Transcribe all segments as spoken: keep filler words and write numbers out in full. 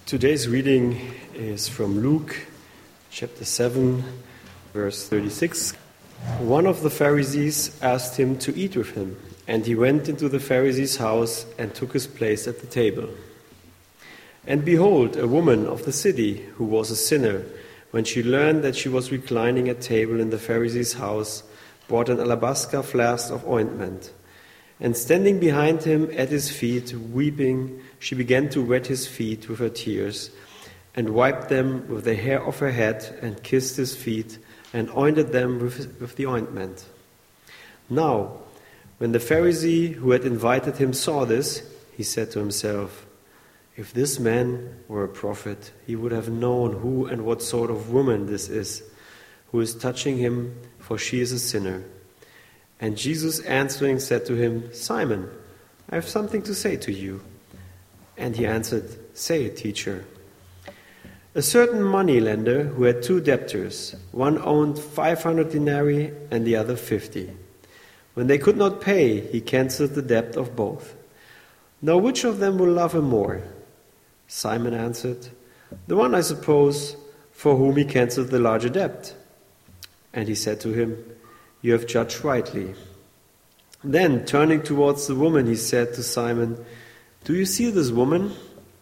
Today's reading is from Luke chapter seven, verse thirty-six. One of the Pharisees asked him to eat with him, and he went into the Pharisee's house and took his place at the table. And behold, a woman of the city, who was a sinner, when she learned that she was reclining at table in the Pharisee's house, brought an alabaster flask of ointment. And standing behind him at his feet, weeping, she began to wet his feet with her tears, and wiped them with the hair of her head, and kissed his feet, and ointed them with, with the ointment. Now, when the Pharisee who had invited him saw this, he said to himself, "If this man were a prophet, he would have known who and what sort of woman this is, who is touching him, for she is a sinner." And Jesus answering said to him, "Simon, I have something to say to you." And he answered, "Say it, teacher." A certain moneylender who had two debtors, one owed five hundred denarii and the other fifty. When they could not pay, he cancelled the debt of both. Now which of them will love him more? Simon answered, "The one, I suppose, for whom he cancelled the larger debt." And he said to him, "You have judged rightly." Then, turning towards the woman, he said to Simon, "Do you see this woman?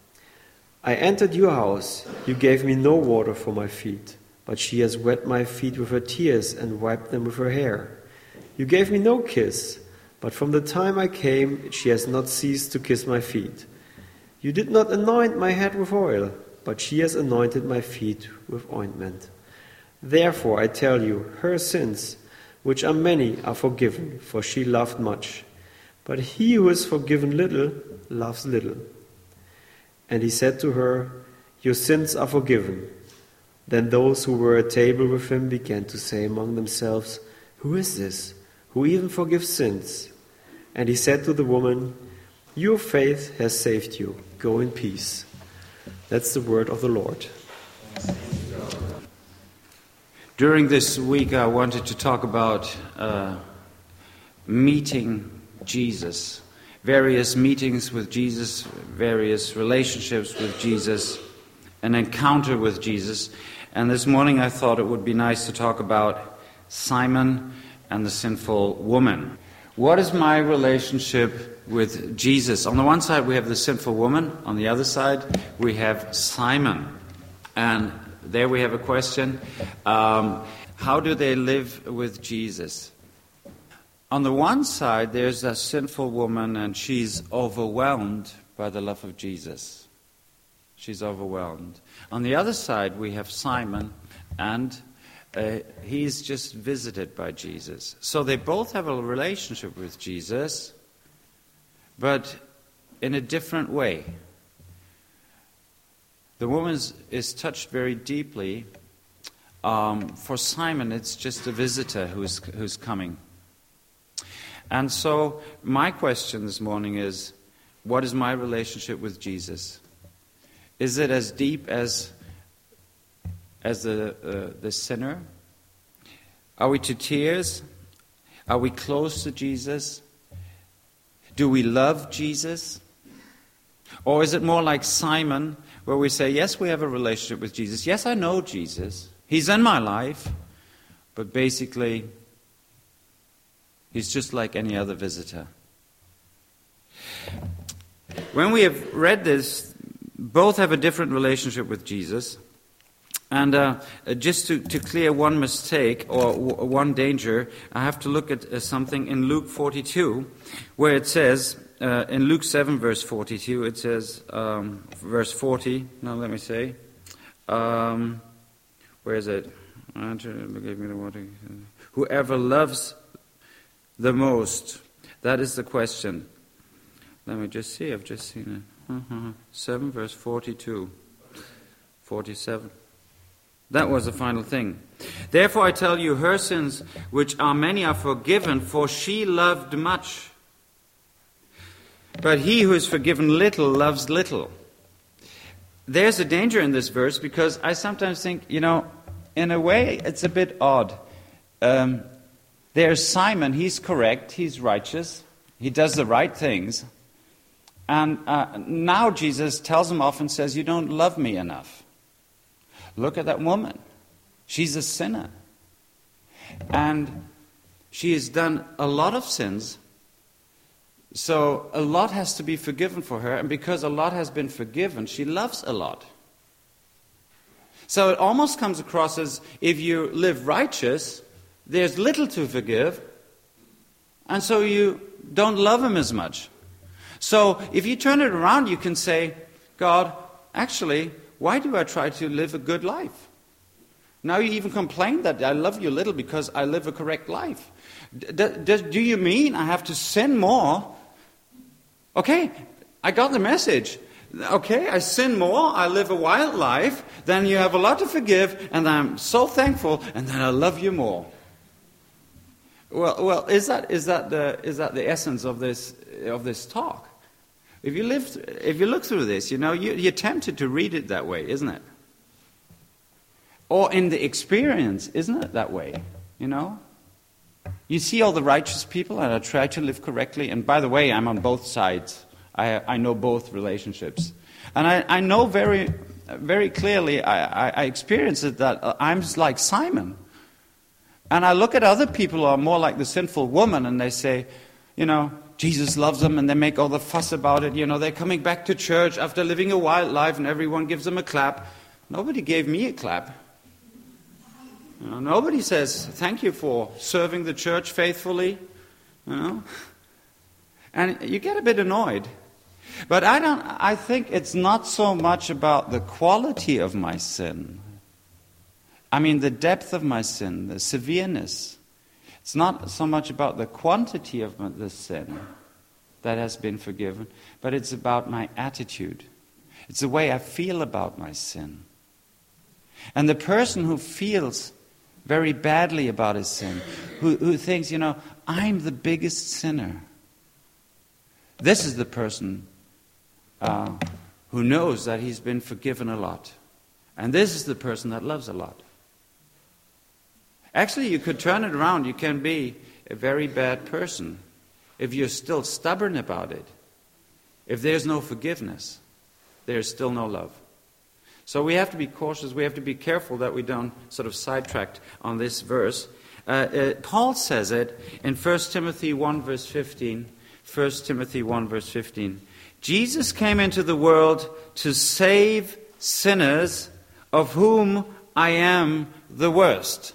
I entered your house. You gave me no water for my feet, but she has wet my feet with her tears and wiped them with her hair. You gave me no kiss, but from the time I came, she has not ceased to kiss my feet. You did not anoint my head with oil, but she has anointed my feet with ointment. Therefore, I tell you, her sins, which are many, are forgiven, for she loved much. But he who is forgiven little, loves little." And he said to her, "Your sins are forgiven." Then those who were at table with him began to say among themselves, "Who is this, who even forgives sins?" And he said to the woman, "Your faith has saved you. Go in peace." That's the word of the Lord. During this week, I wanted to talk about uh, meeting Jesus, various meetings with Jesus, various relationships with Jesus, an encounter with Jesus. And this morning I thought it would be nice to talk about Simon and the sinful woman. What is my relationship with Jesus? On the one side we have the sinful woman, on the other side we have Simon. And there we have a question. Um, how do they live with Jesus? On the one side, there's a sinful woman, and she's overwhelmed by the love of Jesus. She's overwhelmed. On the other side, we have Simon, and uh, he's just visited by Jesus. So they both have a relationship with Jesus, but in a different way. The woman is, is touched very deeply. Um, for Simon, it's just a visitor who's who's coming. And so my question this morning is, what is my relationship with Jesus? Is it as deep as as the uh, the sinner? Are we to tears? Are we close to Jesus? Do we love Jesus? Or is it more like Simon, where we say, yes, we have a relationship with Jesus. Yes, I know Jesus. He's in my life. But basically, he's just like any other visitor. When we have read this, both have a different relationship with Jesus. And uh, just to, to clear one mistake or w- one danger, I have to look at uh, something in Luke forty-two, where it says, uh, in Luke seven, verse forty-two, it says, um, verse forty, now let me say, um, where is it? Whoever loves the most, that is the question. Let me just see, I've just seen it. Uh-huh. seven, verse forty-two, forty-seven. That was the final thing. Therefore I tell you, her sins, which are many, are forgiven, for she loved much. But he who is forgiven little loves little. There's a danger in this verse, because I sometimes think, you know, in a way it's a bit odd. Um, there's Simon, he's correct, he's righteous, he does the right things. And uh, now Jesus tells him off and says, you don't love me enough. Look at that woman. She's a sinner. And she has done a lot of sins. So a lot has to be forgiven for her. And because a lot has been forgiven, she loves a lot. So it almost comes across as if you live righteous, there's little to forgive. And so you don't love him as much. So if you turn it around, you can say, God, actually, why do I try to live a good life? Now you even complain that I love you little because I live a correct life. D- d- do you mean I have to sin more? Okay, I got the message. Okay, I sin more, I live a wild life, then you have a lot to forgive, and I'm so thankful, and then I love you more. Well, well, is that is that the is that the essence of this of this talk? If you live, if you look through this, you know, you, you're tempted to read it that way, isn't it? Or in the experience, isn't it that way? You know, you see all the righteous people, and I try to live correctly. And by the way, I'm on both sides. I I know both relationships, and I, I know very very clearly. I, I, I experience it that I'm like Simon. And I look at other people who are more like the sinful woman, and they say, you know, Jesus loves them, and they make all the fuss about it. You know, they're coming back to church after living a wild life, and everyone gives them a clap. Nobody gave me a clap. You know, nobody says, thank you for serving the church faithfully. You know, and you get a bit annoyed. But I don't. I think it's not so much about the quality of my sin. I mean, the depth of my sin, the severeness. It's not so much about the quantity of the sin that has been forgiven, but it's about my attitude. It's the way I feel about my sin. And the person who feels very badly about his sin, who, who thinks, you know, I'm the biggest sinner, this is the person uh, who knows that he's been forgiven a lot. And this is the person that loves a lot. Actually, you could turn it around. You can be a very bad person if you're still stubborn about it. If there's no forgiveness, there's still no love. So we have to be cautious. We have to be careful that we don't sort of sidetrack on this verse. Uh, uh, Paul says it in First Timothy one, verse fifteen. First Timothy one, verse fifteen. Jesus came into the world to save sinners, of whom I am the worst.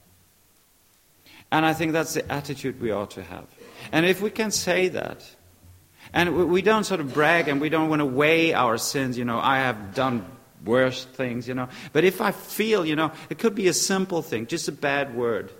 And I think that's the attitude we ought to have. And if we can say that, and we don't sort of brag and we don't want to weigh our sins, you know, I have done worse things, you know. But if I feel, you know, it could be a simple thing, just a bad word,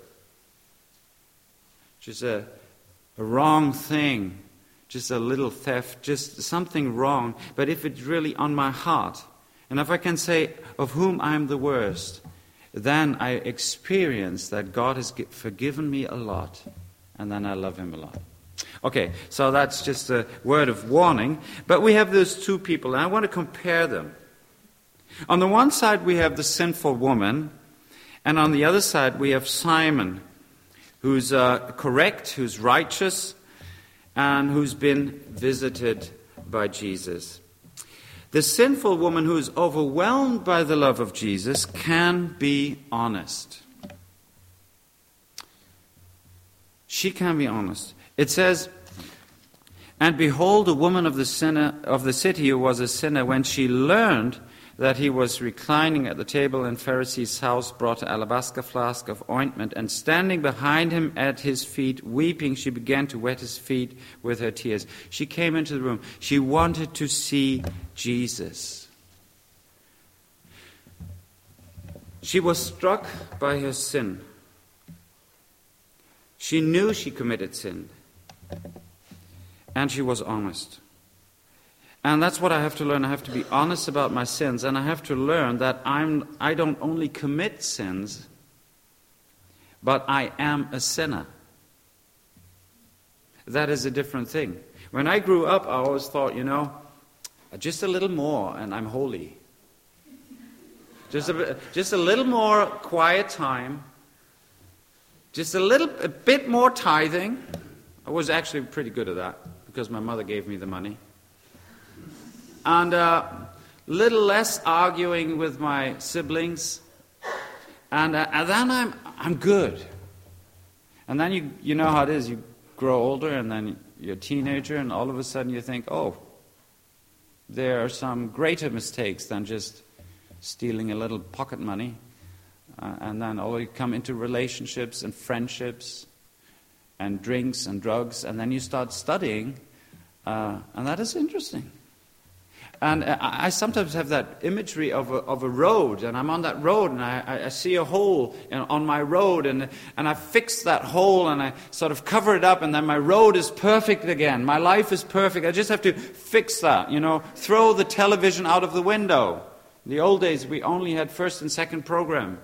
just a, a wrong thing, just a little theft, just something wrong. But if it's really on my heart, and if I can say, of whom I am the worst, then I experience that God has forgiven me a lot, and then I love him a lot. Okay, so that's just a word of warning. But we have those two people, and I want to compare them. On the one side, we have the sinful woman, and on the other side, we have Simon, who's uh, correct, who's righteous, and who's been visited by Jesus. The sinful woman who is overwhelmed by the love of Jesus can be honest. She can be honest. It says, and behold, a woman of the sinner of the city who was a sinner, when she learned that he was reclining at the table in Pharisee's house, brought an alabaster flask of ointment, and standing behind him at his feet, weeping, she began to wet his feet with her tears. She came into the room. She wanted to see Jesus. She was struck by her sin. She knew she committed sin. And she was honest. And that's what I have to learn. I have to be honest about my sins, and I have to learn that I'm, I don't only commit sins, but I am a sinner. That is a different thing. When I grew up, I always thought, you know, just a little more and I'm holy. Just a, just a little more quiet time, just a little a bit more tithing. I was actually pretty good at that because my mother gave me the money. And a uh, little less arguing with my siblings. And, uh, and then I'm I'm good. And then you you know how it is. You grow older, and then you're a teenager, and all of a sudden you think, oh, there are some greater mistakes than just stealing a little pocket money. Uh, and then all you come into relationships and friendships and drinks and drugs, and then you start studying, uh, and that is interesting. And I, I sometimes have that imagery of a, of a road, and I'm on that road, and I, I see a hole in, on my road, and, and I fix that hole, and I sort of cover it up, and then my road is perfect again. My life is perfect. I just have to fix that, you know, throw the television out of the window. In the old days, we only had first and second program.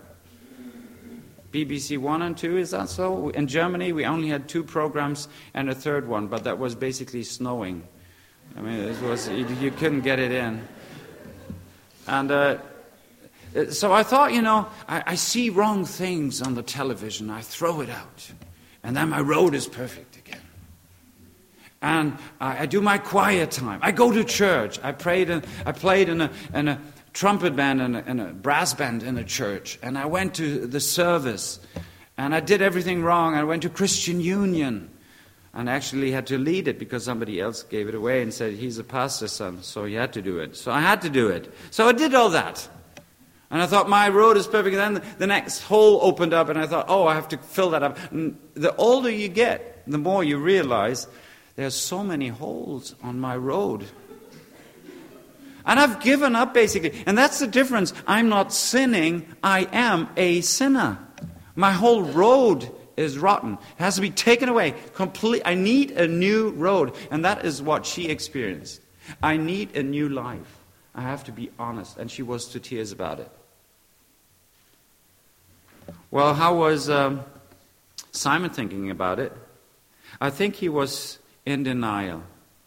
B B C one and two, is that so? In Germany, we only had two programs and a third one, but that was basically snowing. I mean, it was you, you couldn't get it in. And uh, so I thought, you know, I, I see wrong things on the television. I throw it out. And then my road is perfect again. And I, I do my quiet time. I go to church. I prayed and I played in a, in a trumpet band and a, and a brass band in a church. And I went to the service. And I did everything wrong. I went to Christian Union. And actually had to lead it because somebody else gave it away and said, he's a pastor's son, so he had to do it. So I had to do it. So I did all that. And I thought, my road is perfect. And then the next hole opened up, and I thought, oh, I have to fill that up. And the older you get, the more you realize there are so many holes on my road. And I've given up, basically. And that's the difference. I'm not sinning. I am a sinner. My whole road is rotten. It has to be taken away. Complete. I need a new road. And that is what she experienced. I need a new life. I have to be honest. And she was to tears about it. Well, how was um, Simon thinking about it? I think he was in denial.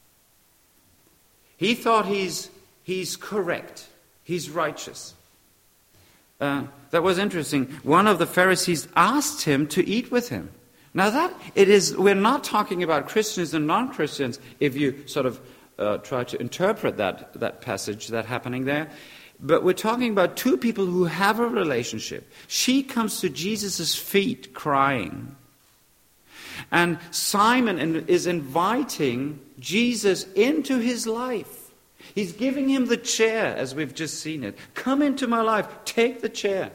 He thought he's he's correct. He's righteous. Uh, that was interesting. One of the Pharisees asked him to eat with him. Now that it is, we're not talking about Christians and non-Christians. If you sort of uh, try to interpret that that passage, that happening there, but we're talking about two people who have a relationship. She comes to Jesus' feet crying, and Simon is inviting Jesus into his life. He's giving him the chair, as we've just seen it. Come into my life. Take the chair.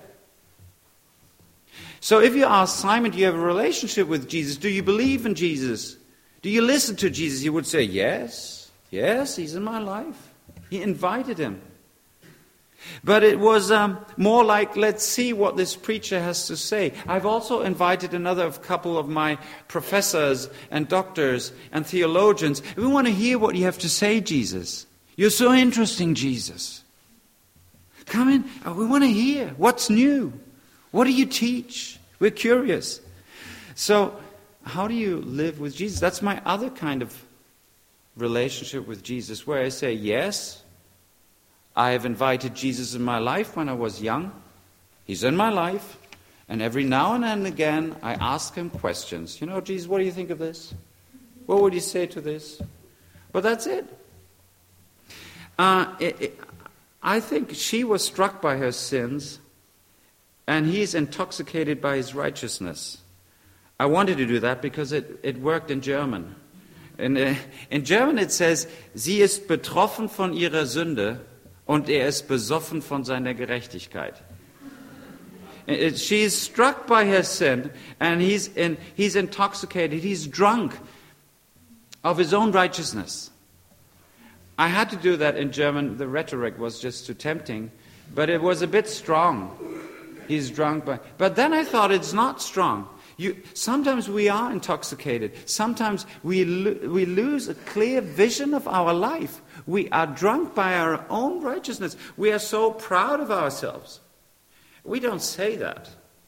So if you ask Simon, do you have a relationship with Jesus? Do you believe in Jesus? Do you listen to Jesus? He would say, yes. Yes, he's in my life. He invited him. But it was um, more like, let's see what this preacher has to say. I've also invited another couple of my professors and doctors and theologians. We want to hear what you have to say, Jesus. You're so interesting, Jesus. Come in. We want to hear. What's new? What do you teach? We're curious. So, how do you live with Jesus? That's my other kind of relationship with Jesus, where I say, yes, I have invited Jesus in my life when I was young. He's in my life. And every now and then again, I ask him questions. You know, Jesus, what do you think of this? What would you say to this? But that's it. Uh, it, it, I think she was struck by her sins, and he's intoxicated by his righteousness. I wanted to do that because it, it worked in German. In, uh, in German it says, sie ist betroffen von ihrer Sünde und er ist besoffen von seiner Gerechtigkeit. It, it, she is struck by her sin, and he's, in, he's intoxicated, he's drunk of his own righteousness. I had to do that in German. The rhetoric was just too tempting, but it was a bit strong. He's drunk by... But then I thought it's not strong. You, sometimes we are intoxicated. Sometimes we, lo- we lose a clear vision of our life. We are drunk by our own righteousness. We are so proud of ourselves. We don't say that.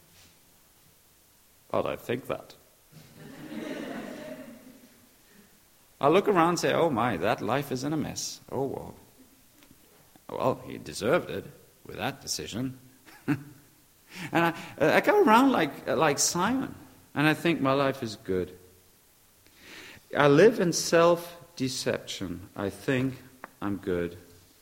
But I think that. I look around and say, oh my, that life is in a mess. Oh, well, well he deserved it with that decision. And I, I go around like, like Simon, and I think my life is good. I live in self-deception. I think I'm good.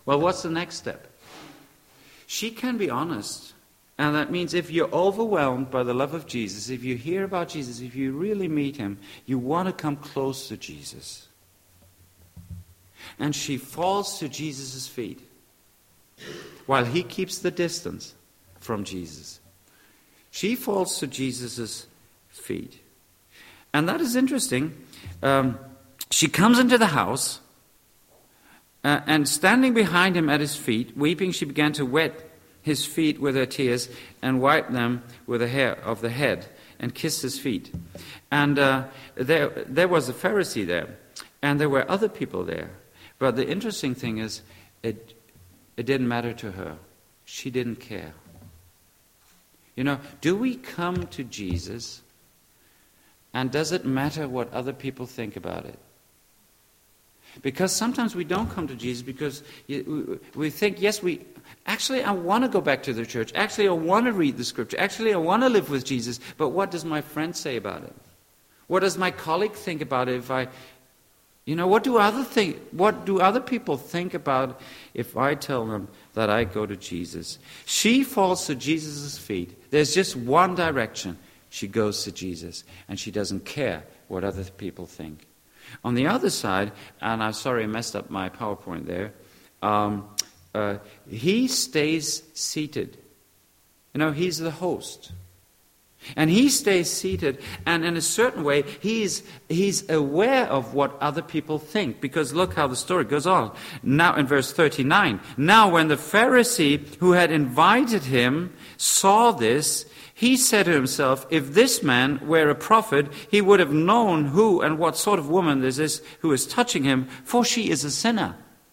Well, what's the next step? She can be honest. And that means if you're overwhelmed by the love of Jesus, if you hear about Jesus, if you really meet him, you want to come close to Jesus. And she falls to Jesus' feet while he keeps the distance from Jesus. She falls to Jesus' feet. And that is interesting. Um, she comes into the house, uh, and standing behind him at his feet, weeping, she began to wet his feet with her tears and wipe them with the hair of the head and kissed his feet. And uh, there, there was a Pharisee there, and there were other people there. But the interesting thing is, it, it didn't matter to her. She didn't care. You know, do we come to Jesus, and does it matter what other people think about it? Because sometimes we don't come to Jesus because we think, yes, we actually I want to go back to the church. Actually, I want to read the scripture. Actually, I want to live with Jesus. But what does my friend say about it? What does my colleague think about it if I, you know, what do other think? What do other people think about if I tell them that I go to Jesus? She falls to Jesus' feet. There's just one direction. She goes to Jesus, and she doesn't care what other people think. On the other side, and I'm sorry I messed up my PowerPoint there, um, uh, he stays seated. You know, he's the host. And he stays seated, and in a certain way, he's, he's aware of what other people think. Because look how the story goes on. Now in verse thirty-nine, now when the Pharisee who had invited him saw this, he said to himself, if this man were a prophet, he would have known who and what sort of woman this is who is touching him, for she is a sinner.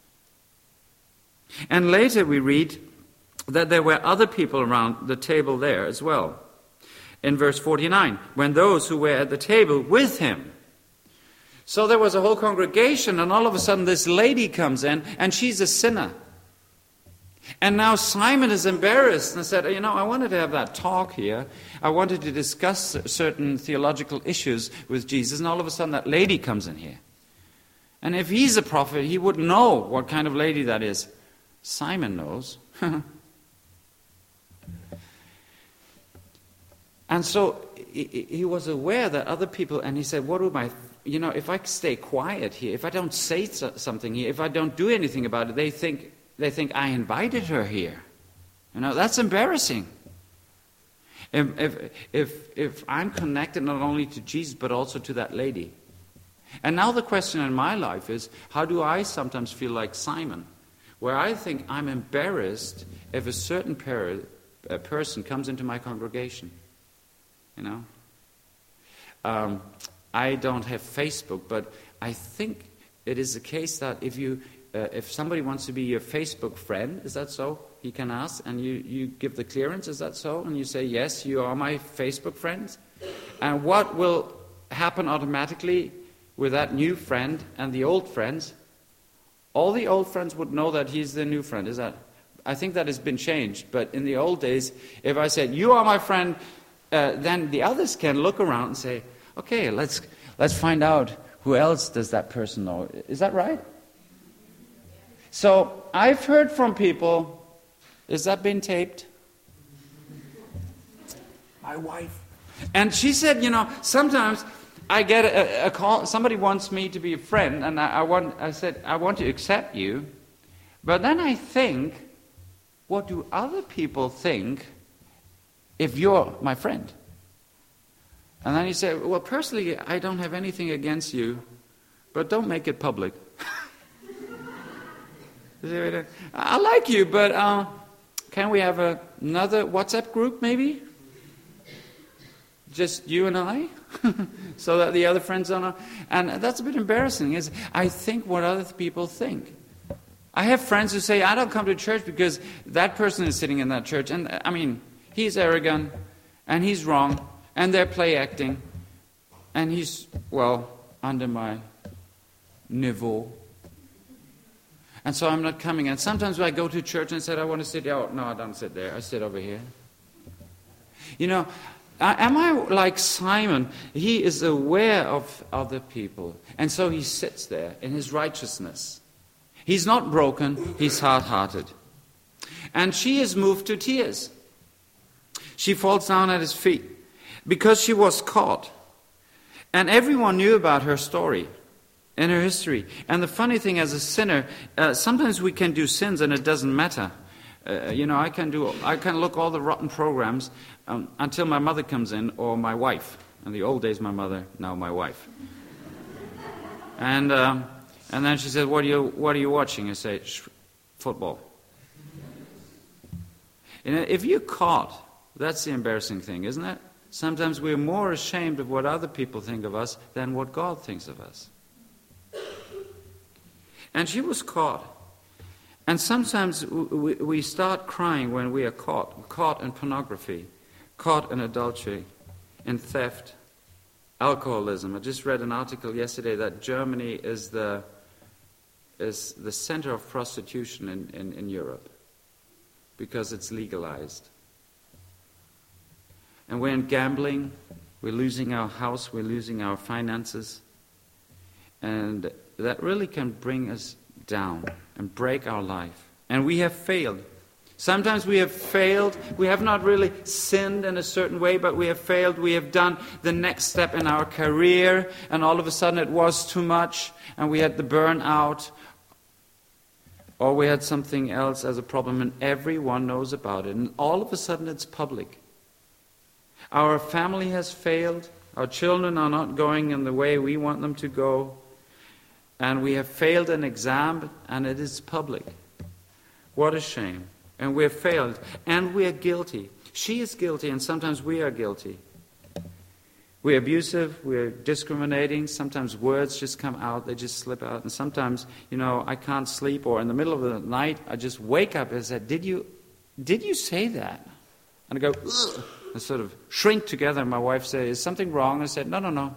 And later we read that there were other people around the table there as well. In verse forty-nine, when those who were at the table with him. So there was a whole congregation, and all of a sudden this lady comes in, and she's a sinner. And now Simon is embarrassed and said, you know, I wanted to have that talk here. I wanted to discuss certain theological issues with Jesus, and all of a sudden that lady comes in here. And if he's a prophet, he would know what kind of lady that is. Simon knows. And so he, he was aware that other people, and he said, what do my, you know, if I stay quiet here, if I don't say something here, if I don't do anything about it, they think, they think I invited her here. You know, that's embarrassing. If, if, if, if I'm connected not only to Jesus, but also to that lady. And now the question in my life is, how do I sometimes feel like Simon? Where I think I'm embarrassed if a certain per, a person comes into my congregation. You know, um, I don't have Facebook, but I think it is the case that if you, uh, if somebody wants to be your Facebook friend, is that so? He can ask, and you, you give the clearance, is that so? And you say, yes, you are my Facebook friend. And what will happen automatically with that new friend and the old friends? All the old friends would know that he's the new friend. Is that? I think that has been changed. But in the old days, if I said, you are my friend, Uh, then the others can look around and say, okay, let's let's find out who else does that person know. Is that right? So I've heard from people, is that been taped? My wife. And she said, you know, sometimes I get a, a call, somebody wants me to be a friend, and I, I want. I said, I want to accept you. But then I think, what do other people think if you're my friend? And then he said, well, personally, I don't have anything against you, but don't make it public. I like you, but uh, can we have a, another WhatsApp group, maybe? Just you and I? So that the other friends don't know. And that's a bit embarrassing. Is I think what other people think. I have friends who say, I don't come to church because that person is sitting in that church. And I mean, he's arrogant, and he's wrong, and they're play acting, and he's, well, under my niveau. And so I'm not coming. And sometimes when I go to church and say, I want to sit there, oh, no, I don't sit there. I sit over here. You know, am I like Simon? He is aware of other people, and so he sits there in his righteousness. He's not broken, he's hard-hearted. And she is moved to tears. She falls down at his feet because she was caught. And everyone knew about her story and her history. And the funny thing, as a sinner, uh, sometimes we can do sins and it doesn't matter. Uh, you know, I can do, I can look all the rotten programs um, until my mother comes in or my wife. In the old days, my mother, now my wife. And um, and then she said, "What are you What are you watching?" I say, "Football." And if you're caught, that's the embarrassing thing, isn't it? Sometimes we're more ashamed of what other people think of us than what God thinks of us. And she was caught. And sometimes we, we start crying when we are caught, caught in pornography, caught in adultery, in theft, alcoholism. I just read an article yesterday that Germany is the is the center of prostitution in, in, in Europe because it's legalized. And we're in gambling, we're losing our house, we're losing our finances, and that really can bring us down and break our life. And we have failed. Sometimes we have failed. We have not really sinned in a certain way, but we have failed. We have done the next step in our career, and all of a sudden it was too much, and we had the burnout, or we had something else as a problem, and everyone knows about it. And all of a sudden it's public. Our family has failed. Our children are not going in the way we want them to go. And we have failed an exam, and it is public. What a shame. And we've failed, and we're guilty. She is guilty, and sometimes we are guilty. We're abusive, we're discriminating, sometimes words just come out, they just slip out. And sometimes, you know, I can't sleep, or in the middle of the night, I just wake up and say, did you, did you say that? And I go, ugh. I sort of shrink together, and my wife says, is something wrong? I said, no, no, no.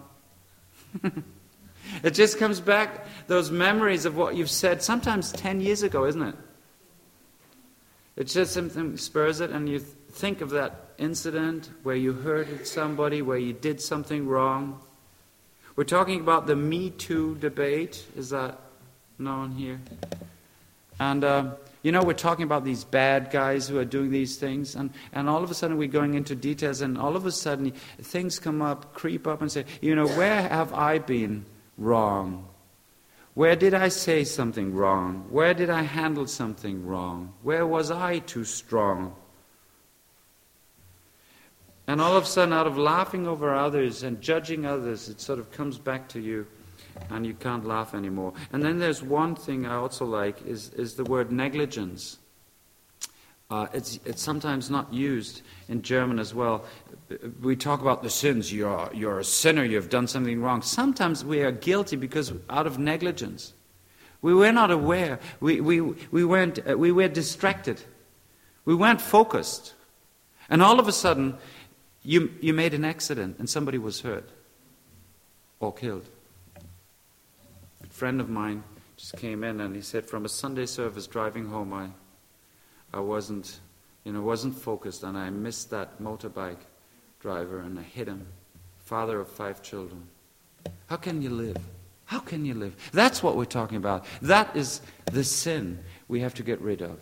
It just comes back, those memories of what you've said, sometimes ten years ago, isn't it? It just something spurs it, and you think of that incident where you hurted somebody, where you did something wrong. We're talking about the Me Too debate. Is that known here? And, uh, you know, we're talking about these bad guys who are doing these things, and, and all of a sudden we're going into details, and all of a sudden things come up, creep up, and say, you know, where have I been wrong? Where did I say something wrong? Where did I handle something wrong? Where was I too strong? And all of a sudden, out of laughing over others and judging others, it sort of comes back to you, and you can't laugh anymore. And then there's one thing I also like, is, is the word negligence. Uh, it's, it's sometimes not used in German as well. We talk about the sins. You're, you're a sinner. You've done something wrong. Sometimes we are guilty because out of negligence. We were not aware. We, we, we, weren't, uh, we were distracted. We weren't focused. And all of a sudden, you, you made an accident and somebody was hurt or killed. A friend of mine just came in and he said, from a Sunday service driving home, I... I wasn't, you know, wasn't focused, and I missed that motorbike driver, and I hit him. Father of five children. How can you live? How can you live? That's what we're talking about. That is the sin we have to get rid of.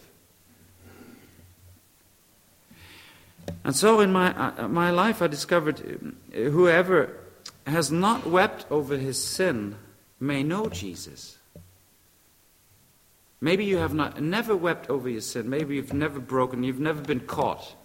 And so in my uh, my life, I discovered uh, whoever has not wept over his sin may know Jesus. Maybe you have not, never wept over your sin. Maybe you've never broken, you've never been caught.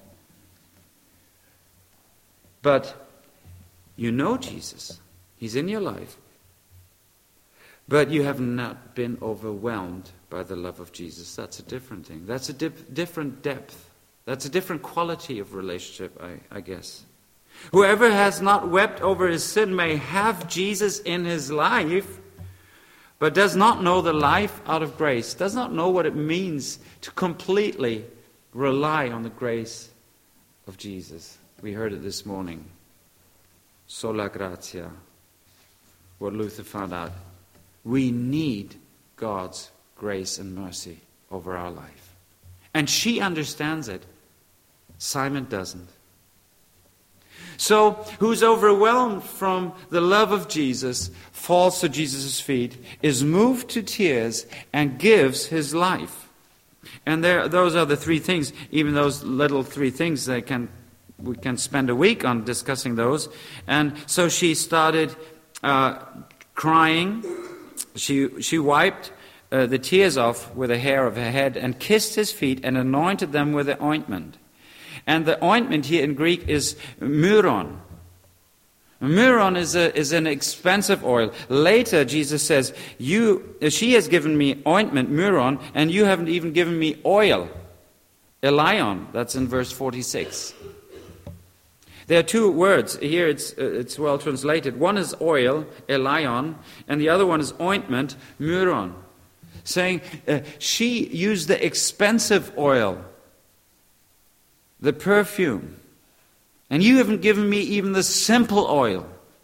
But you know Jesus. He's in your life. But you have not been overwhelmed by the love of Jesus. That's a different thing. That's a dip, different depth. That's a different quality of relationship, I, I guess. Whoever has not wept over his sin may have Jesus in his life, but does not know the life out of grace, does not know what it means to completely rely on the grace of Jesus. We heard it this morning. Sola gratia. What Luther found out. We need God's grace and mercy over our life. And she understands it. Simon doesn't. So, who's overwhelmed from the love of Jesus, falls to Jesus' feet, is moved to tears, and gives his life. And there, those are the three things. Even those little three things, they can we can spend a week on discussing those. And so she started uh, crying. She she wiped uh, the tears off with the hair of her head and kissed his feet and anointed them with the ointment. And the ointment here in Greek is myron. Myron is a, is an expensive oil. Later, Jesus says, "You, she has given me ointment, myron, and you haven't even given me oil, elion." That's in verse forty-six. There are two words here. It's uh, it's well translated. One is oil, elion, and the other one is ointment, myron, saying uh, she used the expensive oil, the perfume. And you haven't given me even the simple oil.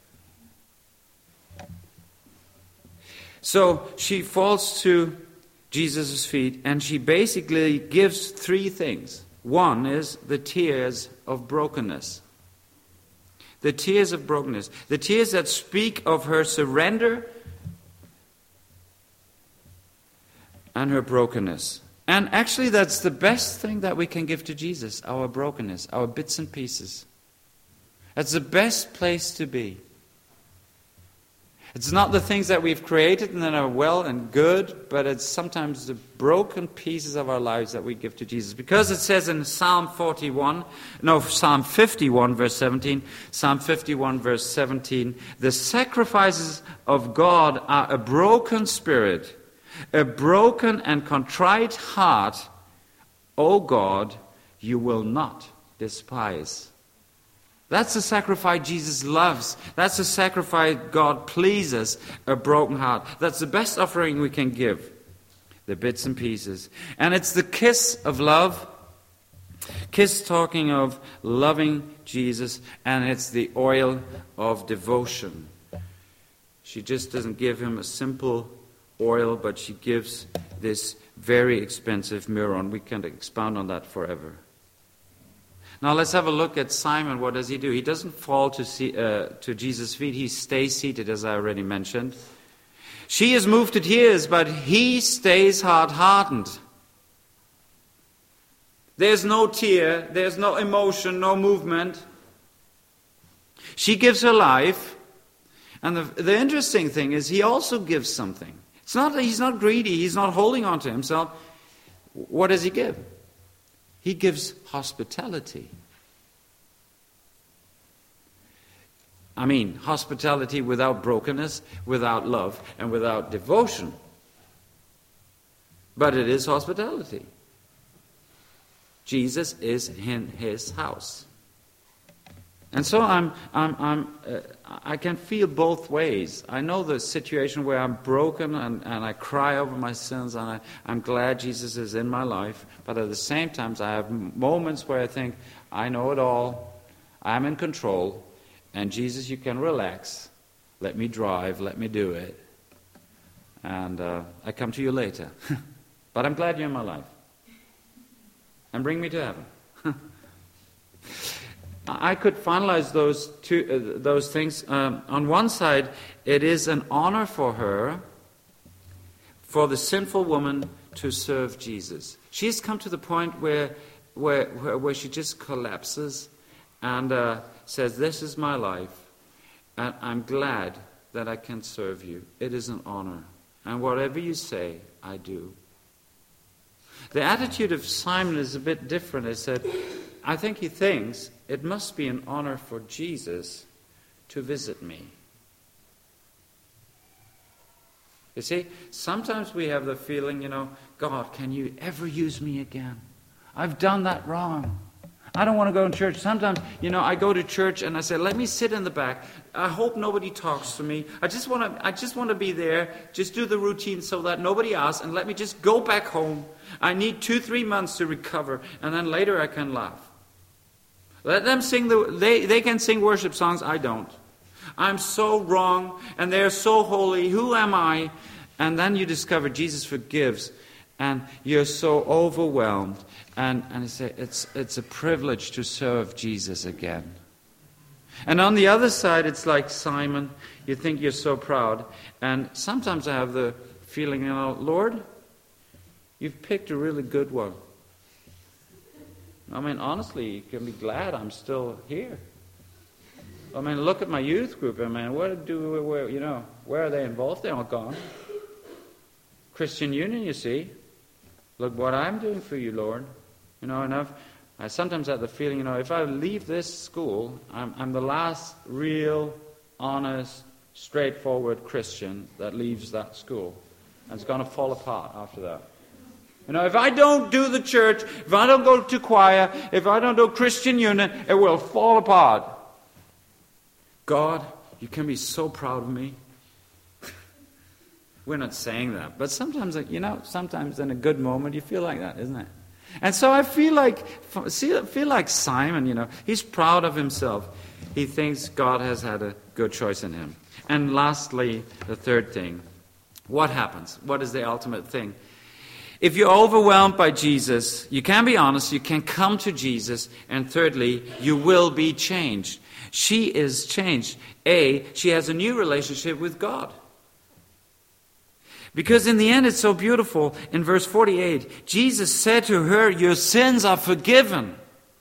So she falls to Jesus' feet and she basically gives three things. One is the tears of brokenness. The tears of brokenness. The tears that speak of her surrender and her brokenness. And actually that's the best thing that we can give to Jesus, our brokenness, our bits and pieces. That's the best place to be. It's not the things that we've created and that are well and good, but it's sometimes the broken pieces of our lives that we give to Jesus. Because it says in Psalm forty-one, no, Psalm fifty-one, verse seventeen, Psalm fifty-one, verse seventeen, the sacrifices of God are a broken spirit, a broken and contrite heart, O God, you will not despise. That's the sacrifice Jesus loves. That's the sacrifice God pleases, a broken heart. That's the best offering we can give, the bits and pieces. And it's the kiss of love. Kiss talking of loving Jesus, and it's the oil of devotion. She just doesn't give him a simple oil, but she gives this very expensive myron. We can expound on that forever. Now let's have a look at Simon. What does he do? He doesn't fall to see, uh, to Jesus' feet. He stays seated, as I already mentioned. She is moved to tears, but he stays hard-hardened. There's no tear, there's no emotion, no movement. She gives her life. And the, the interesting thing is he also gives something. It's not that he's not greedy, he's not holding on to himself. What does he give? He gives hospitality. I mean, hospitality without brokenness, without love, and without devotion. But it is hospitality. Jesus is in his house. And so I'm, I'm, I'm, uh, I can feel both ways. I know the situation where I'm broken and, and I cry over my sins and I, I'm glad Jesus is in my life. But at the same time, I have moments where I think, I know it all, I'm in control, and Jesus, you can relax. Let me drive, let me do it. And uh, I come to you later. But I'm glad you're in my life. And bring me to heaven. I could finalize those two, uh, those things. Um, on one side, it is an honor for her, for the sinful woman, to serve Jesus. She's come to the point where, where, where, where she just collapses and uh, says, "This is my life, and I'm glad that I can serve you. It is an honor, and whatever you say, I do." The attitude of Simon is a bit different. I said, I think he thinks it must be an honor for Jesus to visit me. You see, sometimes we have the feeling, you know, God, can you ever use me again? I've done that wrong. I don't want to go to church. Sometimes, you know, I go to church and I say, let me sit in the back. I hope nobody talks to me. I just want to I just want to be there, just do the routine so that nobody asks, and let me just go back home. I need two, three months to recover, and then later I can laugh. Let them sing, the, they, they can sing worship songs, I don't. I'm so wrong, and they're so holy, who am I? And then you discover Jesus forgives, and you're so overwhelmed. And, and you say, it's, it's a privilege to serve Jesus again. And on the other side, it's like Simon. You think you're so proud. And sometimes I have the feeling, you know, Lord, you've picked a really good one. I mean, honestly, you can be glad I'm still here. I mean, look at my youth group. I mean, what do where, you know, where are they involved? They're all gone. Christian Union, you see. Look what I'm doing for you, Lord. You know, and I've, I sometimes have the feeling, you know, if I leave this school, I'm, I'm the last real, honest, straightforward Christian that leaves that school. And it's going to fall apart after that. You know, if I don't do the church, if I don't go to choir, if I don't do Christian Union, it will fall apart. God, you can be so proud of me. We're not saying that. But sometimes, you know, sometimes in a good moment, you feel like that, isn't it? And so I feel like, see, feel like Simon, you know, he's proud of himself. He thinks God has had a good choice in him. And lastly, the third thing. What happens? What is the ultimate thing? If you're overwhelmed by Jesus, you can be honest, you can come to Jesus, and thirdly, you will be changed. She is changed. A, she has a new relationship with God. Because in the end, it's so beautiful. In verse forty-eight, Jesus said to her, your sins are forgiven.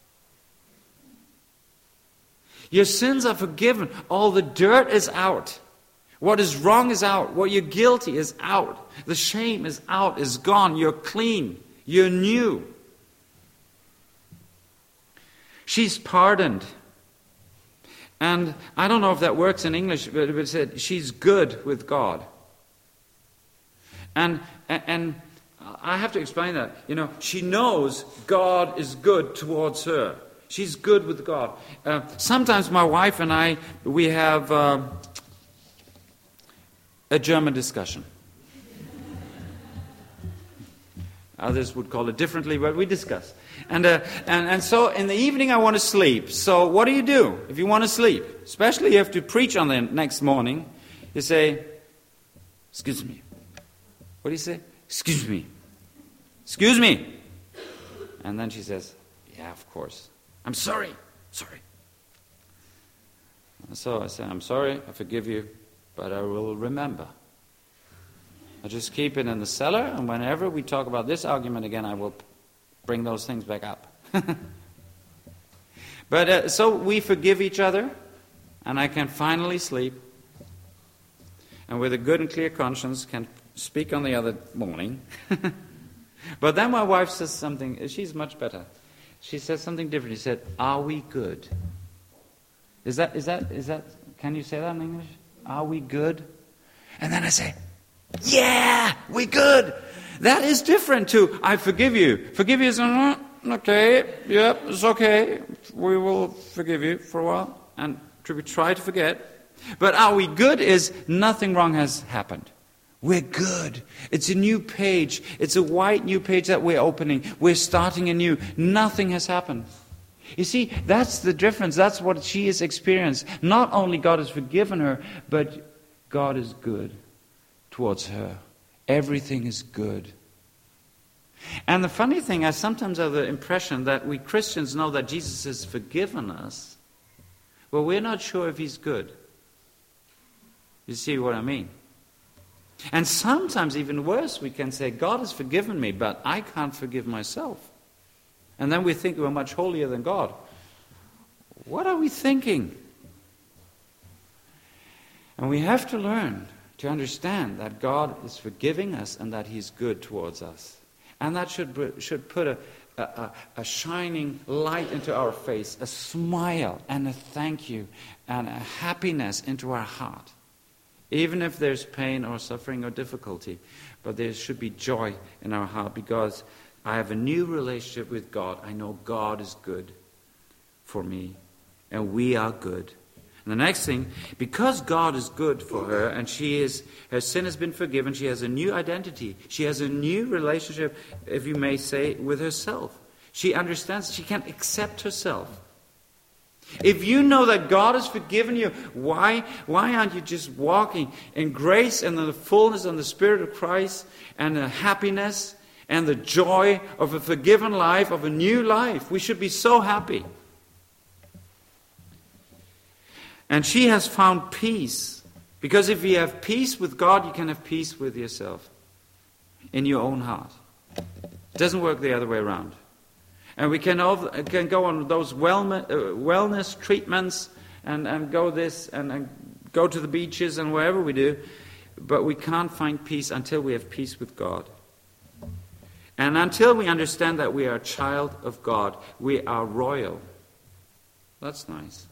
Your sins are forgiven. All the dirt is out. What is wrong is out. What you're guilty is out. The shame is out, is gone. You're clean. You're new. She's pardoned. And I don't know if that works in English, but it said she's good with God. And, and I have to explain that. You know, she knows God is good towards her. She's good with God. Uh, sometimes my wife and I, we have uh, a German discussion. Others would call it differently, but we discuss. And, uh, and and so in the evening I want to sleep. So what do you do if you want to sleep? Especially you have to preach on the next morning. You say, excuse me. What do you say? Excuse me. Excuse me. And then she says, yeah, of course. I'm sorry. Sorry. And so I say, I'm sorry. I forgive you. But I will remember. I just keep it in the cellar. And whenever we talk about this argument again, I will bring those things back up. But uh, so we forgive each other. And I can finally sleep. And with a good and clear conscience can speak on the other morning. But then my wife says something, she's much better. She says something different. She said, are we good? Is that, is that, is that, can you say that in English? Are we good? And then I say, yeah, we're good. That is different to, I forgive you. Forgive you is, uh, okay, yep, it's okay. We will forgive you for a while. And we try to forget. But are we good is nothing wrong has happened. We're good. It's a new page. It's a white new page that we're opening. We're starting anew. Nothing has happened. You see, that's the difference. That's what she has experienced. Not only God has forgiven her, but God is good towards her. Everything is good. And the funny thing, I sometimes have the impression that we Christians know that Jesus has forgiven us, but we're not sure if He's good. You see what I mean? And sometimes, even worse, we can say, God has forgiven me, but I can't forgive myself. And then we think we're much holier than God. What are we thinking? And we have to learn to understand that God is forgiving us and that He's good towards us. And that should, should put a, a, a shining light into our face, a smile and a thank you and a happiness into our heart. Even if there's pain or suffering or difficulty, but there should be joy in our heart because I have a new relationship with God. I know God is good for me, and we are good. And the next thing, because God is good for her, and she is, her sin has been forgiven, she has a new identity. She has a new relationship, if you may say, with herself. She understands, she can accept herself. If you know that God has forgiven you, why, why aren't you just walking in grace and in the fullness and the Spirit of Christ and the happiness and the joy of a forgiven life, of a new life? We should be so happy. And she has found peace. Because if you have peace with God, you can have peace with yourself in your own heart. It doesn't work the other way around. And we can, over, can go on those wellness, uh, wellness treatments and, and go this and, and go to the beaches and wherever we do, but we can't find peace until we have peace with God. And until we understand that we are a child of God, we are royal. That's nice.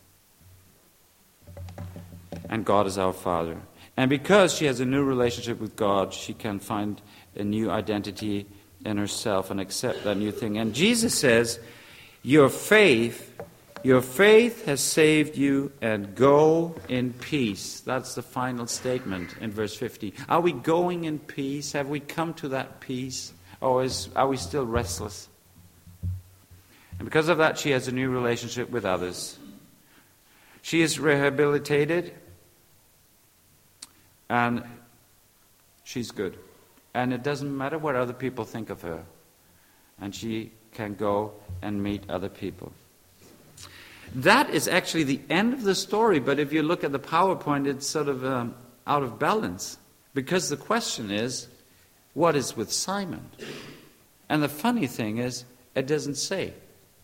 And God is our Father. And because she has a new relationship with God, she can find a new identity in herself and accept that new thing. And Jesus says, your faith, your faith has saved you, and go in peace. That's the final statement in verse fifty. Are we going in peace? Have we come to that peace? Or is, are we still restless? And because of that, she has a new relationship with others. She is rehabilitated, and she's good. And it doesn't matter what other people think of her. And she can go and meet other people. That is actually the end of the story, but if you look at the PowerPoint, it's sort of um, out of balance. Because the question is, what is with Simon? And the funny thing is, it doesn't say.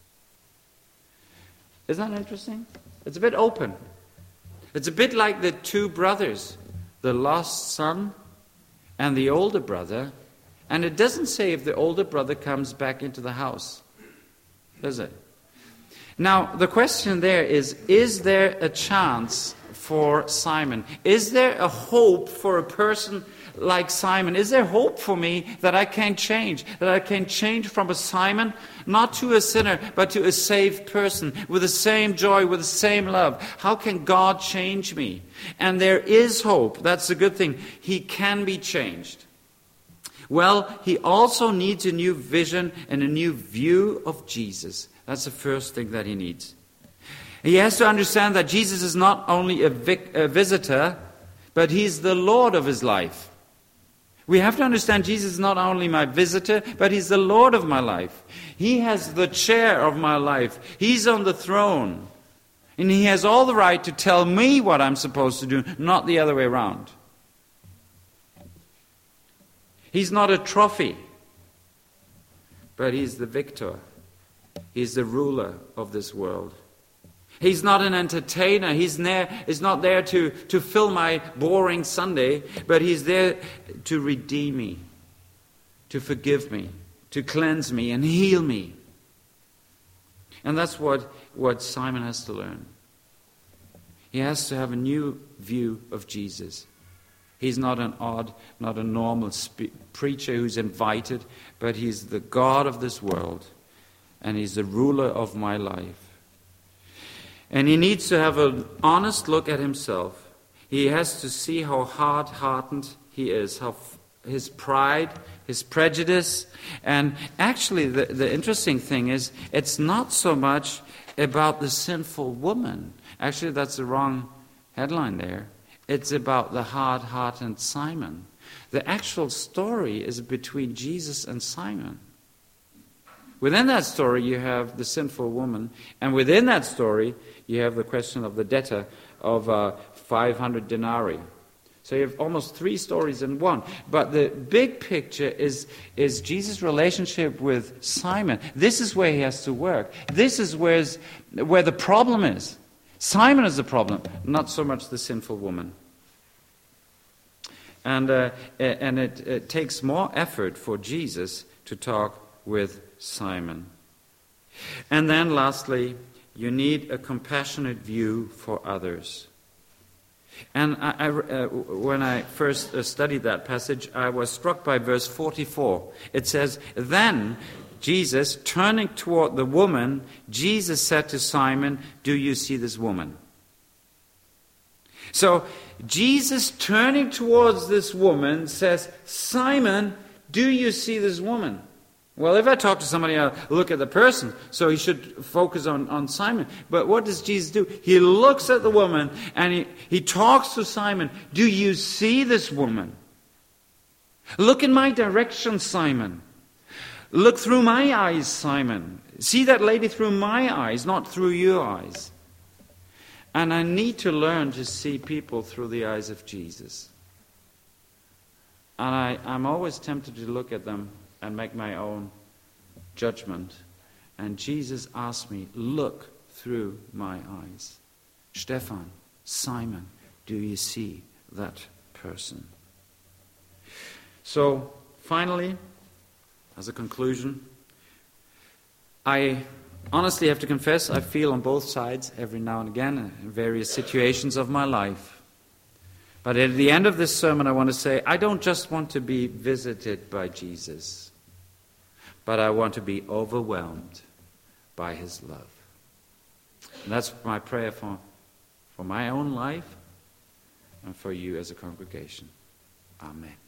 Isn't that interesting? It's a bit open. It's a bit like the two brothers, the lost son and the older brother. And it doesn't say if the older brother comes back into the house, does it? Now, the question there is, is there a chance for Simon? Is there a hope for a person like Simon? Is there hope for me that I can change? That I can change from a Simon, not to a sinner, but to a saved person with the same joy, with the same love? How can God change me? And there is hope. That's a good thing. He can be changed. Well, he also needs a new vision and a new view of Jesus. That's the first thing that he needs. He has to understand that Jesus is not only a, vic- a visitor, but he's the Lord of his life. We have to understand Jesus is not only my visitor, but he's the Lord of my life. He has the chair of my life. He's on the throne. And he has all the right to tell me what I'm supposed to do, not the other way around. He's not a trophy, but he's the victor. He's the ruler of this world. He's not an entertainer. He's, ne- he's not there to, to fill my boring Sunday, but he's there to redeem me, to forgive me, to cleanse me and heal me. And that's what, what Simon has to learn. He has to have a new view of Jesus. He's not an odd, not a normal spe- preacher who's invited, but he's the God of this world, and he's the ruler of my life. And he needs to have an honest look at himself. He has to see how hard-hearted he is, how f- his pride, his prejudice. And actually, the, the interesting thing is, it's not so much about the sinful woman. Actually, that's the wrong headline there. It's about the hard-hearted Simon. The actual story is between Jesus and Simon. Within that story, you have the sinful woman. And within that story, you have the question of the debtor of uh, five hundred denarii. So you have almost three stories in one. But the big picture is, is Jesus' relationship with Simon. This is where he has to work. This is where's, where the problem is. Simon is the problem, not so much the sinful woman. And, uh, and it, it takes more effort for Jesus to talk with Simon. And then lastly, you need a compassionate view for others. And I, I, uh, when I first uh, studied that passage, I was struck by verse forty-four. It says, "Then Jesus, turning toward the woman, Jesus said to Simon, 'Do you see this woman?'" So Jesus, turning towards this woman, says, "Simon, do you see this woman?" Well, if I talk to somebody, I'll look at the person, so he should focus on, on Simon. But what does Jesus do? He looks at the woman and he, he talks to Simon. "Do you see this woman? Look in my direction, Simon. Look through my eyes, Simon. See that lady through my eyes, not through your eyes." And I need to learn to see people through the eyes of Jesus. And I, I'm always tempted to look at them and make my own judgment. And Jesus asked me, look through my eyes. Stefan, Simon, do you see that person? So, finally, as a conclusion, I honestly have to confess I feel on both sides every now and again in various situations of my life. But at the end of this sermon I want to say, I don't just want to be visited by Jesus, but I want to be overwhelmed by his love. And that's my prayer for, for my own life and for you as a congregation. Amen.